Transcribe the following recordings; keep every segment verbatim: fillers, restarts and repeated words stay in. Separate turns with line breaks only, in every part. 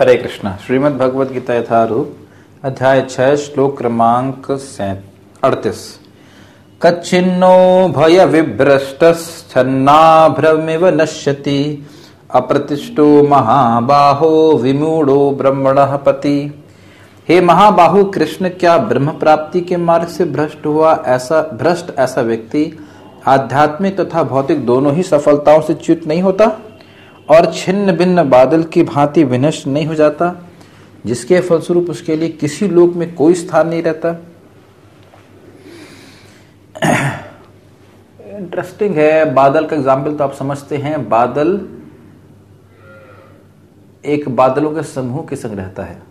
हरे कृष्णा। श्रीमद् भगवद गीता यथारूप अध्याय छह श्लोक क्रमांक अड़तीस। कच्छिन्नो भय विभ्रष्टश्छन्नाभ्रमिव नश्यति अप्रतिष्ठो महाबाहो विमूढ़ो ब्रह्मणः पति। हे महाबाहु कृष्ण, क्या ब्रह्म प्राप्ति के मार्ग से भ्रष्ट हुआ ऐसा भ्रष्ट ऐसा व्यक्ति आध्यात्मिक तथा भौतिक दोनों ही सफलताओं से च्युत नहीं होता और छिन्न भिन्न बादल की भांति विनष्ट नहीं हो जाता, जिसके फलस्वरूप उसके लिए किसी लोक में कोई स्थान नहीं रहता। इंटरेस्टिंग है। बादल का एग्जाम्पल तो आप समझते हैं। बादल एक बादलों के समूह के संग रहता है,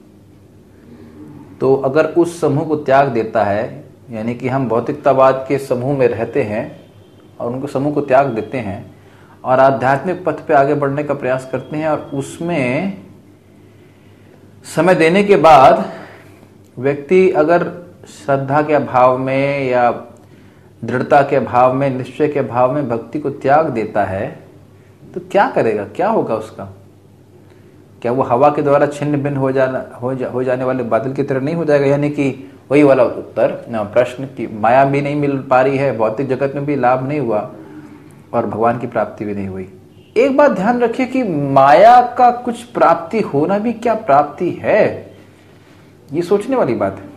तो अगर उस समूह को त्याग देता है, यानी कि हम भौतिकतावाद के समूह में रहते हैं और उनको समूह को त्याग देते हैं और आध्यात्मिक पथ पे आगे बढ़ने का प्रयास करते हैं, और उसमें समय देने के बाद व्यक्ति अगर श्रद्धा के अभाव में या दृढ़ता के अभाव में, निश्चय के अभाव में भक्ति को त्याग देता है, तो क्या करेगा? क्या होगा उसका? क्या वो हवा के द्वारा छिन्न भिन्न हो जाना हो, जा, हो जाने वाले बादल की तरह नहीं हो जाएगा? यानी कि वही वाला उत्तर प्रश्न की माया भी नहीं मिल पा रही है, भौतिक जगत में भी लाभ नहीं हुआ और भगवान की प्राप्ति भी नहीं हुई। एक बात ध्यान रखिए कि माया का कुछ प्राप्ति होना भी क्या प्राप्ति है, ये सोचने वाली बात है।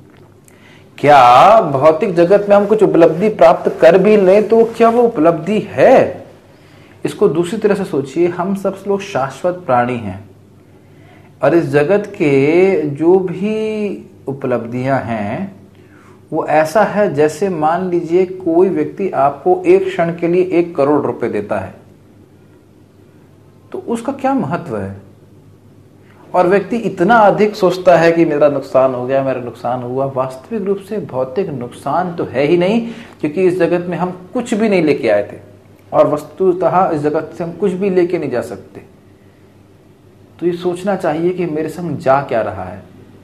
क्या भौतिक जगत में हम कुछ उपलब्धि प्राप्त कर भी लें तो क्या वो उपलब्धि है? इसको दूसरी तरह से सोचिए। हम सब लोग शाश्वत प्राणी हैं और इस जगत के जो भी उपलब्धियां हैं वो ऐसा है जैसे मान लीजिए कोई व्यक्ति आपको एक क्षण के लिए एक करोड़ रुपए देता है, तो उसका क्या महत्व है? और व्यक्ति इतना अधिक सोचता है कि मेरा नुकसान हो गया, मेरा नुकसान हुआ। वास्तविक रूप से भौतिक नुकसान तो है ही नहीं, क्योंकि इस जगत में हम कुछ भी नहीं लेके आए थे और वस्तुतः इस जगत से हम कुछ भी लेके नहीं जा सकते। तो ये सोचना चाहिए कि मेरे संग जा क्या रहा है।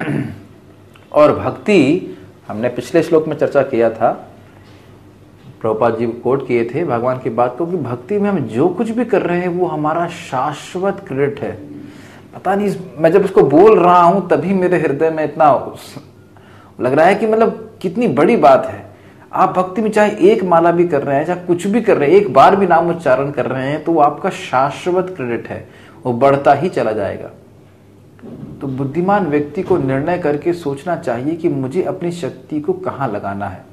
और भक्ति, हमने पिछले श्लोक में चर्चा किया था, प्रभुपाद जी कोट किए थे भगवान की बात को, कि भक्ति में हम जो कुछ भी कर रहे हैं वो हमारा शाश्वत क्रेडिट है। पता नहीं, मैं जब इसको बोल रहा हूं तभी मेरे हृदय में इतना लग रहा है कि मतलब कितनी बड़ी बात है। आप भक्ति में चाहे एक माला भी कर रहे हैं, चाहे कुछ भी कर रहे हैं, एक बार भी नाम उच्चारण कर रहे हैं, तो वो आपका शाश्वत क्रेडिट है, वो बढ़ता ही चला जाएगा। तो बुद्धिमान व्यक्ति को निर्णय करके सोचना चाहिए कि मुझे अपनी शक्ति को कहां लगाना है।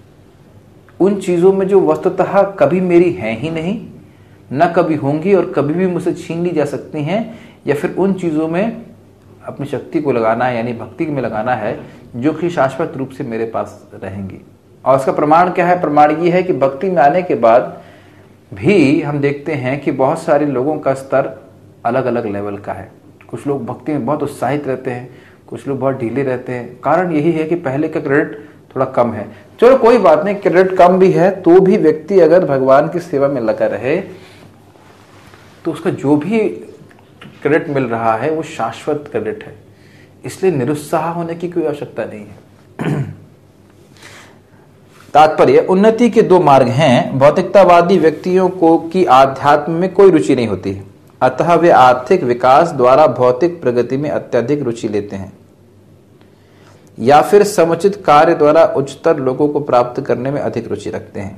उन चीजों में जो वस्तुतः कभी मेरी हैं ही नहीं, न कभी होंगी और कभी भी मुझसे छीन ली जा सकती हैं, या फिर उन चीजों में अपनी शक्ति को लगाना है, यानी भक्ति में लगाना है, जो कि शाश्वत रूप से मेरे पास रहेंगी। और उसका प्रमाण क्या है? प्रमाण ये है कि भक्ति में आने के बाद भी हम देखते हैं कि बहुत सारे लोगों का स्तर अलग अलग लेवल का है। कुछ लोग भक्ति में बहुत उत्साहित रहते हैं, कुछ लोग बहुत ढीले रहते हैं। कारण यही है कि पहले का क्रेडिट थोड़ा कम है। चलो कोई बात नहीं, क्रेडिट कम भी है तो भी व्यक्ति अगर भगवान की सेवा में लगा रहे तो उसका जो भी क्रेडिट मिल रहा है वो शाश्वत क्रेडिट है। इसलिए निरुत्साह होने की कोई आवश्यकता नहीं है। तात्पर्य, उन्नति के दो मार्ग हैं। भौतिकतावादी व्यक्तियों को की आध्यात्म में कोई रुचि नहीं होती, अतः वे आर्थिक विकास द्वारा भौतिक प्रगति में अत्यधिक रुचि लेते हैं, या फिर समुचित कार्य द्वारा उच्चतर लोगों को प्राप्त करने में अधिक रुचि रखते हैं।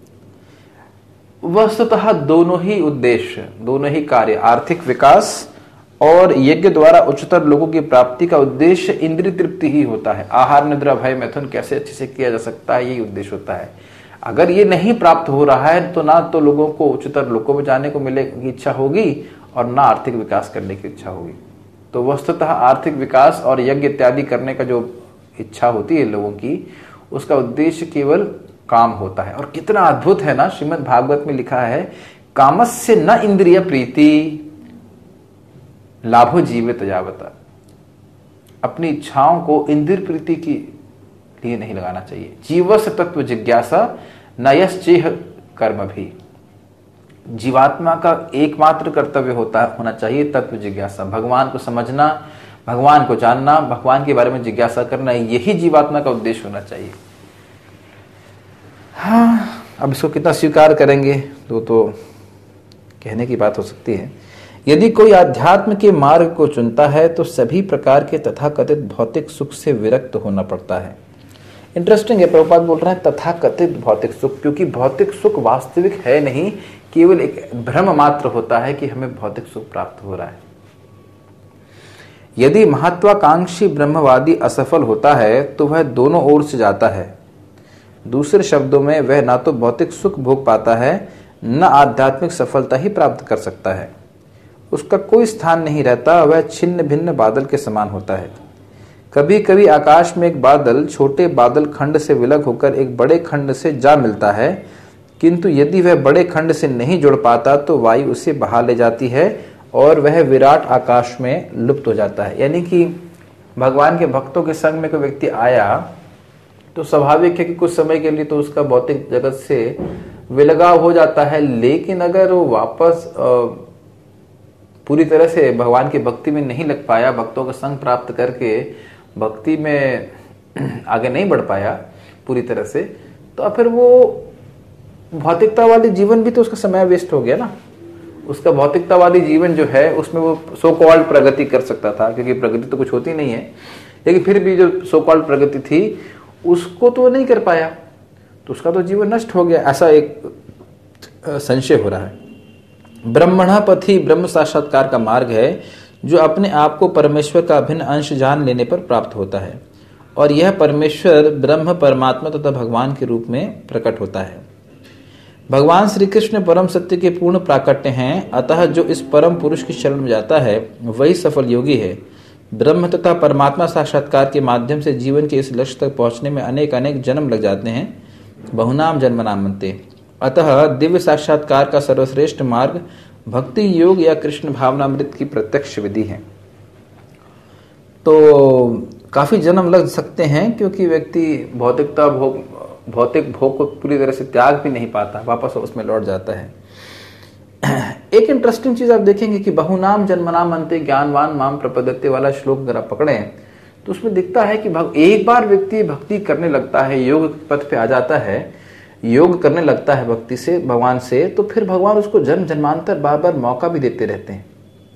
वस्तुतः दोनों ही उद्देश्य, दोनों ही कार्य, आर्थिक विकास और यज्ञ द्वारा उच्चतर लोगों की प्राप्ति का उद्देश्य इंद्रिय तृप्ति ही होता है। आहार, निद्रा, भय, मैथुन कैसे अच्छे से किया जा सकता है, यही उद्देश्य होता है। अगर ये नहीं प्राप्त हो रहा है तो ना तो लोगों को उच्चतर लोकों में जाने को मिले की इच्छा होगी और ना आर्थिक विकास करने की इच्छा होगी। तो वस्तुतः आर्थिक विकास और यज्ञ इत्यादि करने का जो इच्छा होती है लोगों की, उसका उद्देश्य केवल काम होता है। और कितना अद्भुत है ना, श्रीमद् भागवत में लिखा है, कामस्य न इंद्रिय प्रीति लाभो जीवित जावता। अपनी इच्छाओं को इंद्रिय प्रीति की लिए नहीं लगाना चाहिए। जीवस्य तत्व जिज्ञासा नयश्चेह कर्म भी। जीवात्मा का एकमात्र कर्तव्य होता होना चाहिए तत्व जिज्ञासा, भगवान को समझना, भगवान को जानना, भगवान के बारे में जिज्ञासा करना, यही जीवात्मा का उद्देश्य होना चाहिए। हाँ, अब इसको कितना स्वीकार करेंगे तो तो कहने की बात हो सकती है। यदि कोई आध्यात्म के मार्ग को चुनता है तो सभी प्रकार के तथाकथित भौतिक सुख से विरक्त होना पड़ता है। इंटरेस्टिंग है, प्रभुपाद बोल रहे हैं तथाकथित भौतिक सुख, क्योंकि भौतिक सुख वास्तविक है नहीं, केवल एक भ्रम मात्र होता है कि हमें भौतिक सुख प्राप्त हो रहा है। यदि महत्वाकांक्षी ब्रह्मवादी असफल होता है तो वह दोनों ओर से जाता है। दूसरे शब्दों में वह ना तो भौतिक सुख भोग पाता है न आध्यात्मिक सफलता ही प्राप्त कर सकता है। उसका कोई स्थान नहीं रहता, वह छिन्न भिन्न बादल के समान होता है। कभी कभी आकाश में एक बादल छोटे बादल खंड से विलग होकर एक बड़े खंड से जा मिलता है, किंतु यदि वह बड़े खंड से नहीं जुड़ पाता तो वायु उसे बहा ले जाती है और वह विराट आकाश में लुप्त हो जाता है। यानी कि भगवान के भक्तों के संग में कोई व्यक्ति आया तो स्वाभाविक है कि कुछ समय के लिए तो उसका भौतिक जगत से विलगाव हो जाता है, लेकिन अगर वो वापस पूरी तरह से भगवान की भक्ति में नहीं लग पाया, भक्तों का संग प्राप्त करके भक्ति में आगे नहीं बढ़ पाया पूरी तरह से, तो फिर वो भौतिकता वाली जीवन भी तो उसका समय वेस्ट हो गया ना। उसका भौतिकता वाली जीवन जो है उसमें वो सो कॉल्ड प्रगति कर सकता था, क्योंकि प्रगति तो कुछ होती नहीं है, लेकिन फिर भी जो सो कॉल्ड प्रगति थी उसको तो नहीं कर पाया, तो उसका तो जीवन नष्ट हो गया, ऐसा एक संशय हो रहा है। ब्रह्मणा पथि ब्रह्म साक्षात्कार का मार्ग है जो अपने आप को परमेश्वर का अभिन्न अंश जान लेने पर प्राप्त होता है, और यह परमेश्वर ब्रह्म परमात्मा तथा भगवान के रूप में प्रकट होता है। भगवान श्री कृष्ण परम सत्य के पूर्ण प्राकट्य हैं, अतः जो इस परम पुरुष की शरण में जाता है वही सफल योगी है। ब्रह्म तथा परमात्मा साक्षात्कार के माध्यम से जीवन के इस लक्ष्य तक पहुंचने में अनेक अनेक जन्म लग जाते हैं, बहुनाम जन्मनाम बनते। अतः दिव्य साक्षात्कार का सर्वश्रेष्ठ मार्ग भक्ति योग या कृष्ण भावनामृत की प्रत्यक्ष विधि है। तो काफी जन्म लग सकते हैं, क्योंकि व्यक्ति भौतिकता भोग भौतिक भोग को पूरी तरह से त्याग भी नहीं पाता, वापस उसमें लौट जाता है। एक इंटरेस्टिंग चीज आप देखेंगे कि बहुनाम जन्मनाम अंते ज्ञानवान माम प्रपद्यते वाला श्लोक अगर आप पकड़े तो उसमें दिखता है कि एक बार व्यक्ति भक्ति करने लगता है, योग पथ पे आ जाता है, योग करने लगता है भक्ति से भगवान से, तो फिर भगवान उसको जन्म जन्मांतर बार बार मौका भी देते रहते हैं।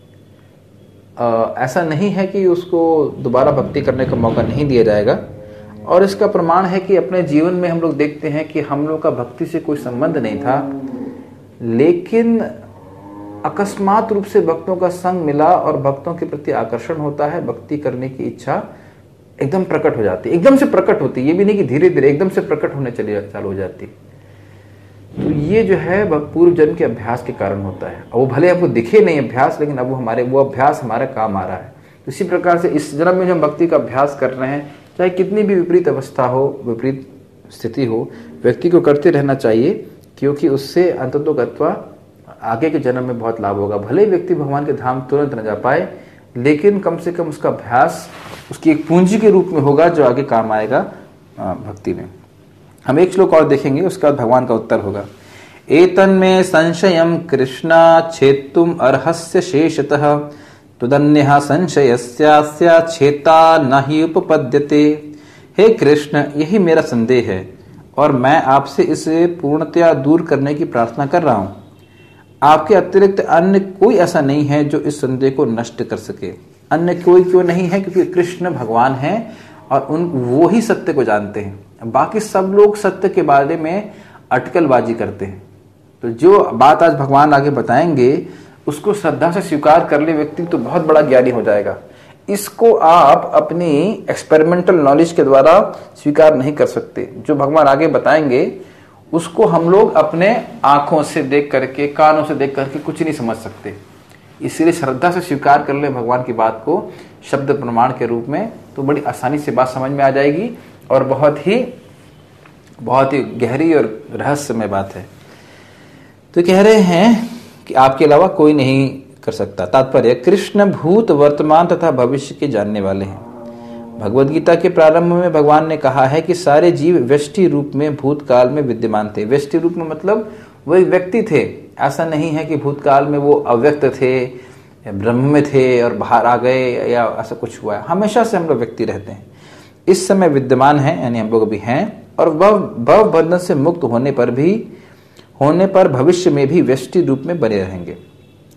आ, ऐसा नहीं है कि उसको दोबारा भक्ति करने का मौका नहीं दिया जाएगा। और इसका प्रमाण है कि अपने जीवन में हम लोग देखते हैं कि हम लोग का भक्ति से कोई संबंध नहीं था, लेकिन अकस्मात रूप से भक्तों का संग मिला और भक्तों के प्रति आकर्षण होता है, भक्ति करने की इच्छा एकदम प्रकट हो जाती है, एकदम से प्रकट होती है, ये भी नहीं कि धीरे धीरे एकदम से प्रकट होने चली चालू हो जाती। तो ये जो है पूर्व जन्म के अभ्यास के कारण होता है। अब वो भले आपको दिखे नहीं अभ्यास, लेकिन अब वो हमारे वो अभ्यास हमारे काम आ रहा है। तो इसी प्रकार से इस जन्म में जो हम भक्ति का अभ्यास कर रहे हैं, चाहे कितनी भी विपरीत अवस्था हो, विपरीत स्थिति हो, व्यक्ति को करते रहना चाहिए, क्योंकि उससे अंततोगत्वा आगे के जन्म में बहुत लाभ होगा। भले व्यक्ति भगवान के धाम तुरंत न जा पाए, लेकिन कम से कम उसका अभ्यास उसकी एक पूंजी के रूप में होगा जो आगे काम आएगा भक्ति में। हम एक श्लोक और देखेंगे, उसके बाद भगवान का उत्तर होगा। एतन्मे संशयम कृष्णा छेत्तुम अर्हस्य शेषतः तुदन्यः संशयस्यास्य छेता न हि उपपद्यते। हे कृष्ण, यही मेरा संदेह है और मैं आपसे इसे पूर्णतया दूर करने की प्रार्थना कर रहा हूँ। आपके अतिरिक्त अन्य कोई ऐसा नहीं है जो इस संदेह को नष्ट कर सके। अन्य कोई क्यों नहीं है? क्योंकि कृष्ण भगवान हैं और उन वो ही सत्य को जानते हैं। बाकी सब लोग सत्य के बारे में अटकलबाजी करते हैं। तो जो बात आज भगवान आगे बताएंगे उसको श्रद्धा से स्वीकार कर ले व्यक्ति तो बहुत बड़ा ज्ञानी हो जाएगा। इसको आप अपनी एक्सपेरिमेंटल नॉलेज के द्वारा स्वीकार नहीं कर सकते। जो भगवान आगे बताएंगे उसको हम लोग अपने आंखों से देख करके, कानों से देख करके कुछ नहीं समझ सकते। इसलिए श्रद्धा से स्वीकार कर ले भगवान की बात को शब्द प्रमाण के रूप में, तो बड़ी आसानी से बात समझ में आ जाएगी और बहुत ही बहुत ही गहरी और रहस्यमय बात है। तो कह रहे हैं कि आपके अलावा कोई नहीं कर सकता। तात्पर्य, कृष्ण भूत वर्तमान तथा भविष्य के जानने वाले हैं। भगवद गीता के प्रारंभ में भगवान ने कहा है कि सारे जीव व्यष्टि रूप में भूतकाल में विद्यमान थे। व्यष्टि रूप में मतलब वो एक व्यक्ति थे। ऐसा नहीं है कि भूतकाल में वो अव्यक्त थे, ब्रह्म में थे और बाहर आ गए या ऐसा कुछ हुआ है। हमेशा से हम लोग व्यक्ति रहते हैं, इस समय विद्यमान हैं, यानी हम लोग अभी हैं। और वह भव बंधन से मुक्त होने पर भी होने पर भविष्य में भी व्यष्टि रूप में बने रहेंगे।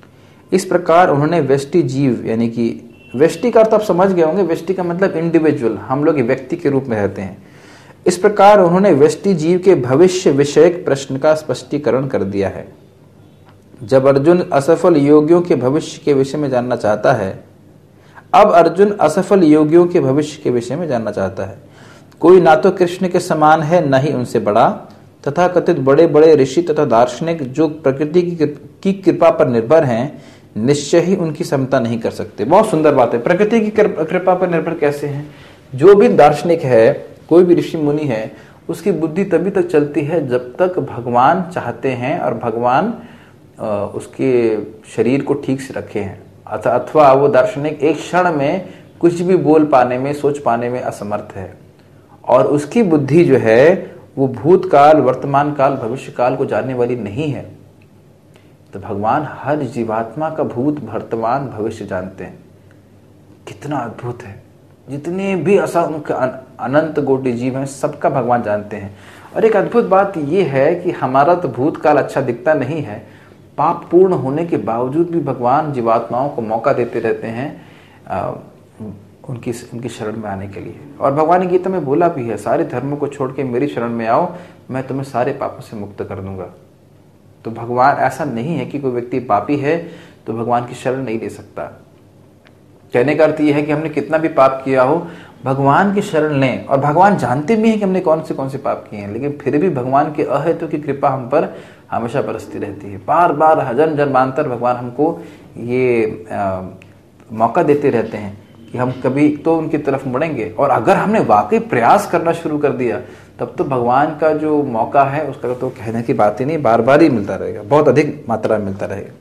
इस प्रकार उन्होंने व्यष्टि जीव, यानी कि व्यष्टि का अर्थ आप समझ गए होंगे, व्यष्टि का मतलब इंडिविजुअल, हम लोग व्यक्ति के रूप में रहते हैं। इस प्रकार उन्होंने व्यष्टि जीव के भविष्य विषयक प्रश्न का स्पष्टीकरण कर दिया है। जब अर्जुन असफल योगियों के भविष्य के विषय में जानना चाहता है, अब अर्जुन असफल योगियों के भविष्य के विषय में जानना चाहता है। कोई ना तो कृष्ण के समान है, न ही उनसे बड़ा, तथा कथित बड़े बड़े ऋषि तथा दार्शनिक जो प्रकृति की कृपा पर निर्भर हैं, निश्चय ही उनकी समता नहीं कर सकते। बहुत सुंदर बात है। प्रकृति की कृपा पर निर्भर कैसे हैं? जो भी दार्शनिक है, कोई भी ऋषि मुनि है, उसकी बुद्धि तभी तक चलती है जब तक भगवान चाहते हैं और भगवान उसके शरीर को ठीक से रखे हैं, अथवा वो दार्शनिक एक क्षण में कुछ भी बोल पाने में, सोच पाने में असमर्थ है और उसकी बुद्धि जो है वो भूतकाल, वर्तमान काल, भविष्य काल को जानने वाली नहीं है। तो भगवान हर जीवात्मा का भूत, वर्तमान, भविष्य जानते हैं। कितना अद्भुत है। जितने भी असंख्य अनंत कोटि जीव हैं, सबका भगवान जानते हैं। और एक अद्भुत बात यह है कि हमारा तो भूतकाल अच्छा दिखता नहीं है, पाप पूर्ण होने के बावजूद भी भगवान जीवात्माओं को मौका देते रहते हैं आ, उनकी उनकी शरण में आने के लिए। और भगवान ने गीता में बोला भी है, सारे धर्मों को छोड़ के मेरी शरण में आओ, मैं तुम्हें सारे पापों से मुक्त कर दूंगा। तो भगवान, ऐसा नहीं है कि कोई व्यक्ति पापी है तो भगवान की शरण नहीं ले सकता। कहने का अर्थ यह है कि हमने कितना भी पाप किया हो, भगवान की शरण लें। और भगवान जानते भी हैं कि हमने कौन से कौन से पाप किए हैं, लेकिन फिर भी भगवान के अहेतु की कृपा हम पर हमेशा बरसती रहती है। बार बार जन्म जन्मांतर भगवान हमको ये आ, मौका देते रहते हैं कि हम कभी तो उनकी तरफ मुड़ेंगे। और अगर हमने वाकई प्रयास करना शुरू कर दिया, तब तो भगवान का जो मौका है उसका तो कहने की बात ही नहीं, बार बार ही मिलता रहेगा, बहुत अधिक मात्रा में मिलता रहेगा।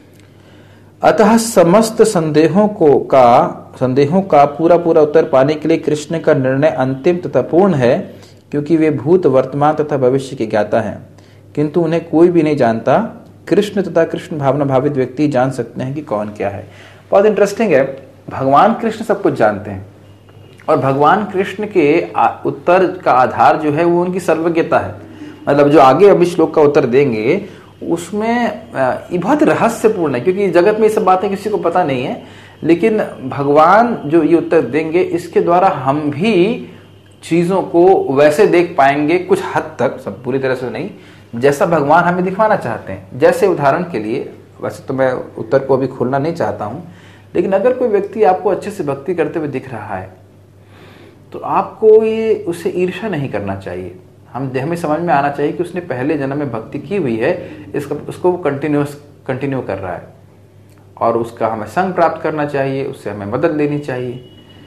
अतः समस्त संदेहों को का संदेहों का पूरा पूरा उत्तर पाने के लिए कृष्ण का निर्णय अंतिम तथा पूर्ण है, क्योंकि वे भूत, वर्तमान तथा भविष्य के ज्ञाता हैं, किंतु उन्हें कोई भी नहीं जानता। कृष्ण तथा कृष्ण भावना भावित व्यक्ति जान सकते हैं कि कौन क्या है। बहुत इंटरेस्टिंग है। भगवान कृष्ण सब कुछ जानते हैं और भगवान कृष्ण के उत्तर का आधार जो है वो उनकी सर्वज्ञता है। मतलब जो आगे अभी श्लोक का उत्तर देंगे उसमें ये बहुत रहस्यपूर्ण है, क्योंकि जगत में ये सब बातें किसी को पता नहीं है, लेकिन भगवान जो ये उत्तर देंगे इसके द्वारा हम भी चीजों को वैसे देख पाएंगे, कुछ हद तक, सब पूरी तरह से नहीं, जैसा भगवान हमें दिखवाना चाहते हैं। जैसे उदाहरण के लिए, वैसे तो मैं उत्तर को अभी खोलना नहीं चाहता हूं, लेकिन अगर कोई व्यक्ति आपको अच्छे से भक्ति करते हुए दिख रहा है तो आपको ये उससे ईर्ष्या नहीं करना चाहिए। हम हमें समझ में आना चाहिए कि उसने पहले जन्म में भक्ति की हुई है, इसका उसको वो कंटिन्यूस कंटिन्यू कर रहा है और उसका हमें संग प्राप्त करना चाहिए, उससे हमें मदद लेनी चाहिए।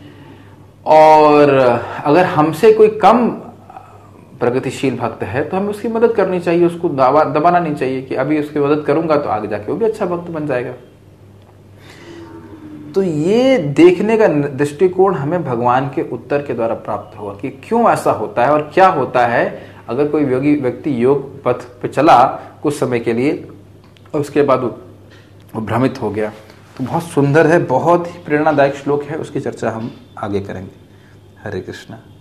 और अगर हमसे कोई कम प्रगतिशील भक्त है तो हमें उसकी मदद करनी चाहिए, उसको दबा दबाना नहीं चाहिए कि अभी उसकी मदद करूंगा तो आगे जाके वो भी अच्छा भक्त बन जाएगा। तो ये देखने का दृष्टिकोण हमें भगवान के उत्तर के द्वारा प्राप्त होगा कि क्यों ऐसा होता है और क्या होता है अगर कोई योगी व्यक्ति योग पथ पे चला कुछ समय के लिए और उसके बाद वो भ्रमित हो गया। तो बहुत सुंदर है, बहुत ही प्रेरणादायक श्लोक है, उसकी चर्चा हम आगे करेंगे। हरे कृष्णा।